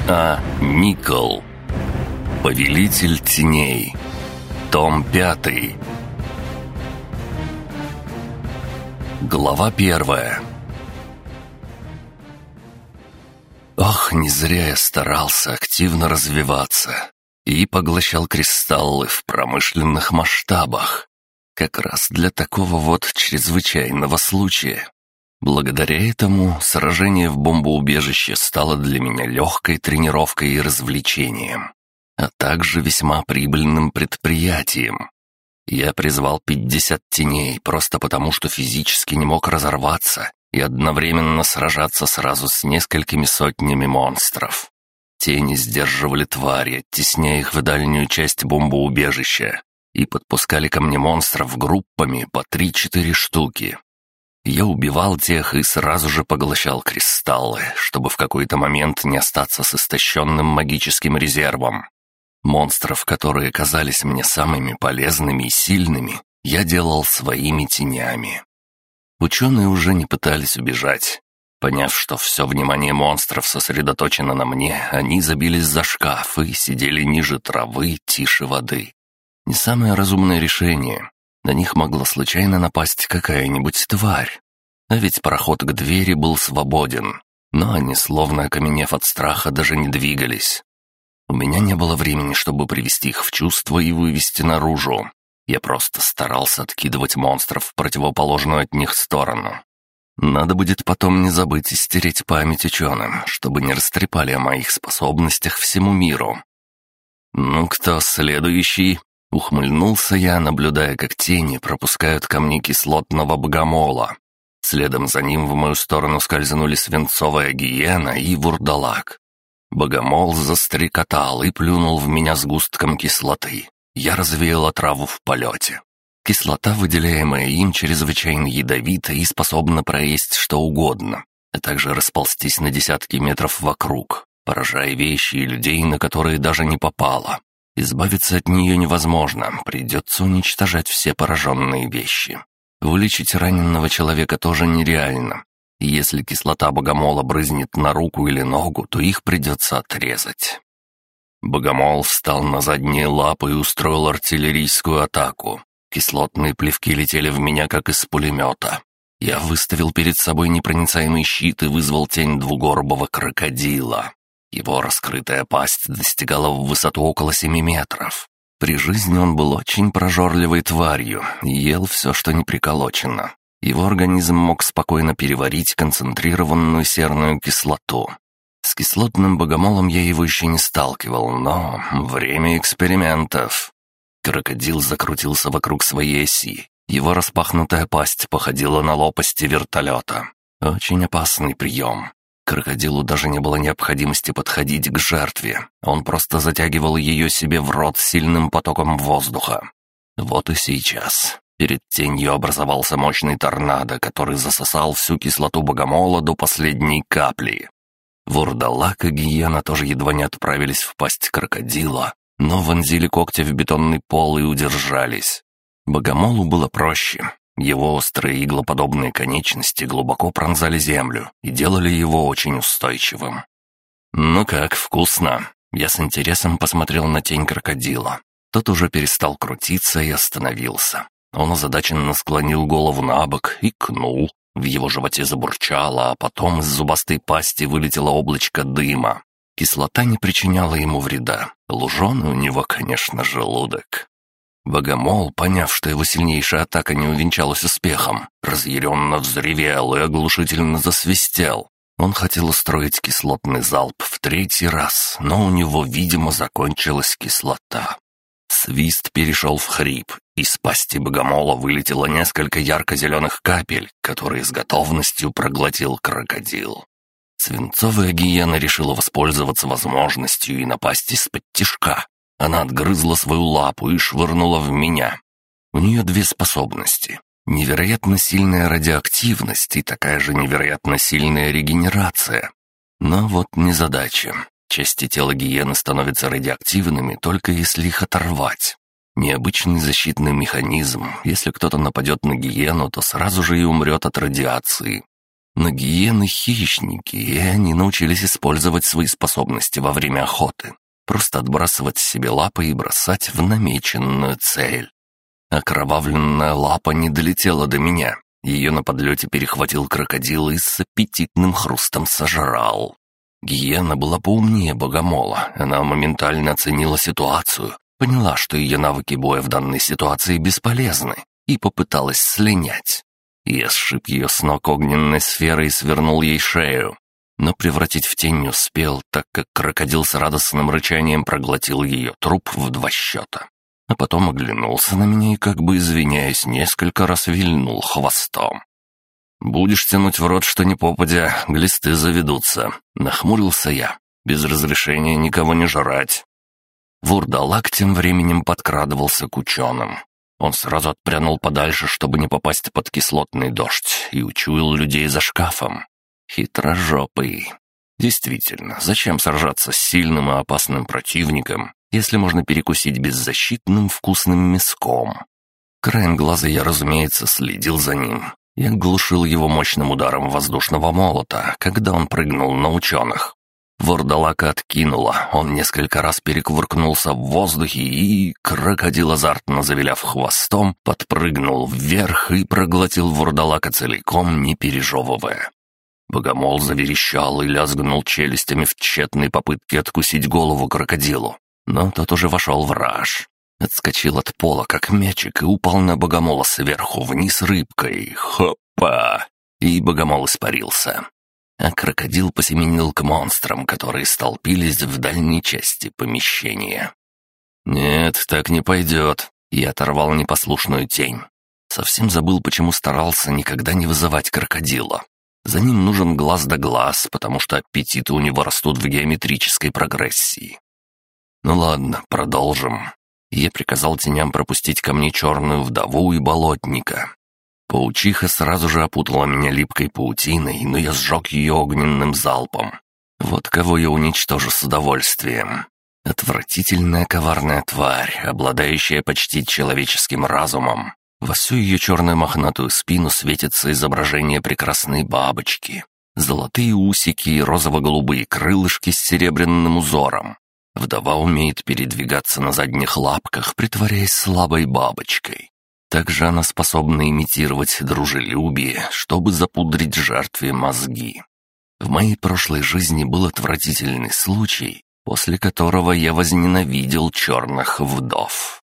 А. Никол. Повелитель теней. Том 5. Глава 1. Ох, не зря я старался активно развиваться и поглощал кристаллы в промышленных масштабах. Как раз для такого вот чрезвычайного случая. Благодаря этому сражение в бомбоубежище стало для меня легкой тренировкой и развлечением, а также весьма прибыльным предприятием. Я призвал 50 теней просто потому, что физически не мог разорваться и одновременно сражаться сразу с несколькими сотнями монстров. Тени сдерживали твари, оттесняя их в дальнюю часть бомбоубежища, и подпускали ко мне монстров группами по 3-4 штуки. Я убивал тех и сразу же поглощал кристаллы, чтобы в какой-то момент не остаться с истощенным магическим резервом. Монстров, которые казались мне самыми полезными и сильными, я делал своими тенями. Ученые уже не пытались убежать. Поняв, что все внимание монстров сосредоточено на мне, они забились за шкаф и сидели ниже травы, тише воды. Не самое разумное решение. На них могла случайно напасть какая-нибудь тварь. А ведь проход к двери был свободен, но они, словно окаменев от страха, даже не двигались. У меня не было времени, чтобы привести их в чувство и вывести наружу. Я просто старался откидывать монстров в противоположную от них сторону. Надо будет потом не забыть и стереть память ученым, чтобы не растрепали о моих способностях всему миру. «Ну, кто следующий?» — ухмыльнулся я, наблюдая, как тени пропускают ко мне кислотного богомола. Следом за ним в мою сторону скользнули свинцовая гиена и вурдалак. Богомол застрекотал и плюнул в меня сгустком кислоты. Я развеял отраву в полете. Кислота, выделяемая им, чрезвычайно ядовита и способна проесть что угодно, а также расползтись на десятки метров вокруг, поражая вещи и людей, на которые даже не попало. Избавиться от нее невозможно, придется уничтожать все пораженные вещи. Вылечить раненого человека тоже нереально. И если кислота богомола брызнет на руку или ногу, то их придется отрезать. Богомол встал на задние лапы и устроил артиллерийскую атаку. Кислотные плевки летели в меня, как из пулемета. Я выставил перед собой непроницаемый щит и вызвал тень двугорбого крокодила. Его раскрытая пасть достигала в высоту около 7 метров. При жизни он был очень прожорливой тварью и ел все, что не приколочено. Его организм мог спокойно переварить концентрированную серную кислоту. С кислотным богомолом я его еще не сталкивал, но время экспериментов. Крокодил закрутился вокруг своей оси. Его распахнутая пасть походила на лопасти вертолета. Очень опасный прием. Крокодилу даже не было необходимости подходить к жертве. Он просто затягивал ее себе в рот сильным потоком воздуха. Вот и сейчас. Перед тенью образовался мощный торнадо, который засосал всю кислоту богомола до последней капли. Вурдалак и гиена тоже едва не отправились в пасть крокодила, но вонзили когти в бетонный пол и удержались. Богомолу было проще. Его острые иглоподобные конечности глубоко пронзали землю и делали его очень устойчивым. «Ну как, вкусно?» Я с интересом посмотрел на тень крокодила. Тот уже перестал крутиться и остановился. Он озадаченно склонил голову на бок и кнул. В его животе забурчало, а потом из зубастой пасти вылетело облачко дыма. Кислота не причиняла ему вреда. Луженый у него, конечно, желудок. Богомол, поняв, что его сильнейшая атака не увенчалась успехом, разъяренно взревел и оглушительно засвистел. Он хотел устроить кислотный залп в 3-й раз, но у него, видимо, закончилась кислота. Свист перешел в хрип, из пасти богомола вылетело несколько ярко-зеленых капель, которые с готовностью проглотил крокодил. Свинцовая гиена решила воспользоваться возможностью и напасть из-под тишка. Она отгрызла свою лапу и швырнула в меня. У нее 2 способности. Невероятно сильная радиоактивность и такая же невероятно сильная регенерация. Но вот незадача. Части тела гиены становятся радиоактивными, только если их оторвать. Необычный защитный механизм. Если кто-то нападет на гиену, то сразу же и умрет от радиации. Но гиены — хищники, и они научились использовать свои способности во время охоты. Просто отбрасывать себе лапы и бросать в намеченную цель. Окровавленная лапа не долетела до меня. Ее на подлете перехватил крокодил и с аппетитным хрустом сожрал. Гиена была поумнее богомола. Она моментально оценила ситуацию, поняла, что ее навыки боя в данной ситуации бесполезны, и попыталась слинять. Я сшиб ее с ног огненной сферой и свернул ей шею. Но превратить в тень не успел, так как крокодил с радостным рычанием проглотил ее труп в 2 счета. А потом оглянулся на меня и, как бы извиняясь, несколько раз вильнул хвостом. «Будешь тянуть в рот, что ни попадя, глисты заведутся», — нахмурился я. «Без разрешения никого не жрать». Вурдалак тем временем подкрадывался к ученым. Он сразу отпрянул подальше, чтобы не попасть под кислотный дождь, и учуял людей за шкафом. Хитрожопый. Действительно, зачем сражаться с сильным и опасным противником, если можно перекусить беззащитным вкусным мяском? Краем глаза я, разумеется, следил за ним. Я глушил его мощным ударом воздушного молота, когда он прыгнул на ученых. Вурдалака откинуло, он несколько раз перекувыркнулся в воздухе, и крокодил, азартно завиляв хвостом, подпрыгнул вверх и проглотил вурдалака целиком, не пережевывая. Богомол заверещал и лязгнул челюстями в тщетной попытке откусить голову крокодилу, но тот уже вошел в раж. Отскочил от пола, как мячик, и упал на богомола сверху вниз рыбкой. Хопа! И богомол испарился. А крокодил посеменил к монстрам, которые столпились в дальней части помещения. «Нет, так не пойдет». Я оторвал непослушную тень. Совсем забыл, почему старался никогда не вызывать крокодила. За ним нужен глаз да глаз, потому что аппетиты у него растут в геометрической прогрессии. Ну ладно, продолжим. Я приказал теням пропустить ко мне черную вдову и болотника. Паучиха сразу же опутала меня липкой паутиной, но я сжег ее огненным залпом. Вот кого я уничтожу с удовольствием. Отвратительная коварная тварь, обладающая почти человеческим разумом. Во всю ее черную мохнатую спину светится изображение прекрасной бабочки. Золотые усики и розово-голубые крылышки с серебряным узором. Вдова умеет передвигаться на задних лапках, притворяясь слабой бабочкой. Также она способна имитировать дружелюбие, чтобы запудрить жертве мозги. В моей прошлой жизни был отвратительный случай, после которого я возненавидел черных вдов.